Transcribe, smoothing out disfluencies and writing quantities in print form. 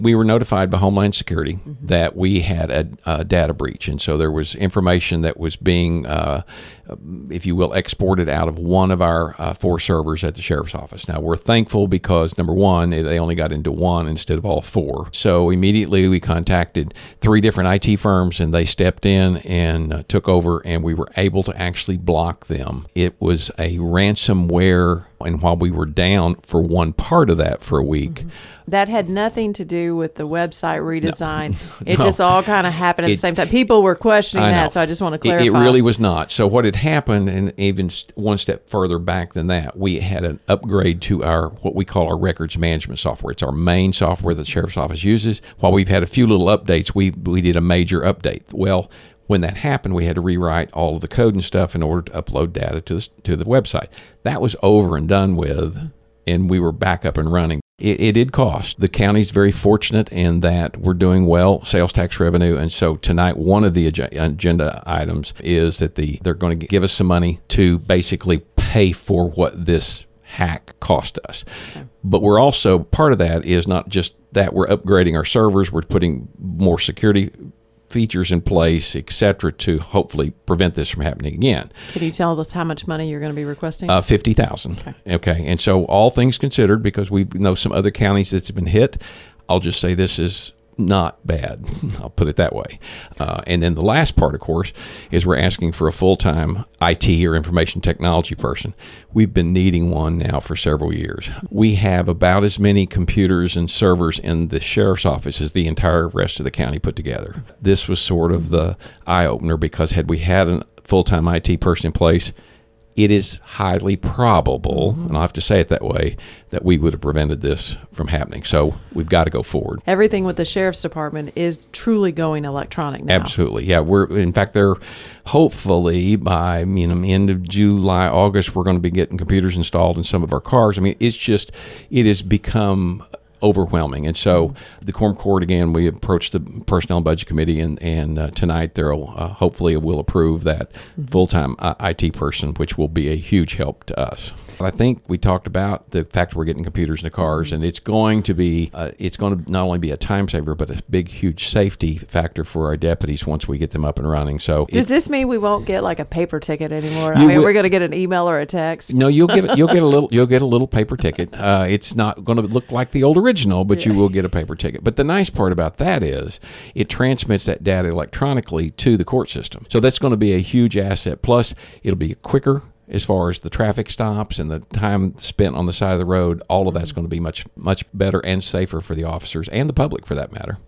We were notified by Homeland Security that we had a data breach. And so there was information that was being, if you will, exported out of one of our 4 servers at the sheriff's office. Now, we're thankful because, number one, they only got into 1 instead of all 4. So immediately we contacted 3 different IT firms, and they stepped in and took over, and we were able to actually block them. It was a ransomware, and while we were down for one part of that for a week, that had nothing to do with the website redesign. It No. just all kind of happened at the same time. People were questioning I know. that, so I just want to clarify. It really was not. So what had happened, and even one step further back than that, we had an upgrade to our what we call our records management software. It's our main software that the sheriff's office uses. While we've had a few little updates, we did a major update. Well, when that happened, we had to rewrite all of the code and stuff in order to upload data to the website. That was over and done with, and we were back up and running. It did cost. The county's very fortunate in that we're doing well, sales tax revenue, and so tonight one of the agenda items is that they're going to give us some money to basically pay for what this hack cost us. Okay. But we're also, part of that is not just that we're upgrading our servers, we're putting more security features in place, et cetera, to hopefully prevent this from happening again. Can you tell us how much money you're going to be requesting? $50,000. Okay. And so all things considered, because we know some other counties that's been hit, I'll just say this is not bad. I'll put it that way. And then the last part, of course, is we're asking for a full-time IT or information technology person. We've been needing one now for several years. We have about as many computers and servers in the sheriff's office as the entire rest of the county put together. This was sort of the eye-opener, because had we had a full-time IT person in place, it is highly probable, and I'll have to say it that way, that we would have prevented this from happening. So we've got to go forward. Everything with the sheriff's department is truly going electronic now. Absolutely. Yeah. In fact, they're hopefully by end of July, August, we're going to be getting computers installed in some of our cars. I mean, it has become overwhelming. And so the Quorum Court, again, we approached the Personnel and Budget Committee, and tonight they'll hopefully will approve that full-time IT person, which will be a huge help to us. But I think we talked about the fact that we're getting computers in the cars, and it's going to not only be a time saver, but a big, huge safety factor for our deputies once we get them up and running. So does this mean we won't get like a paper ticket anymore? We're going to get an email or a text. No, you'll get a little paper ticket. It's not going to look like the old original, but you will get a paper ticket. But the nice part about that is it transmits that data electronically to the court system. So that's going to be a huge asset. Plus, it'll be quicker as far as the traffic stops and the time spent on the side of the road. All of that's going to be much, much better and safer for the officers and the public, for that matter.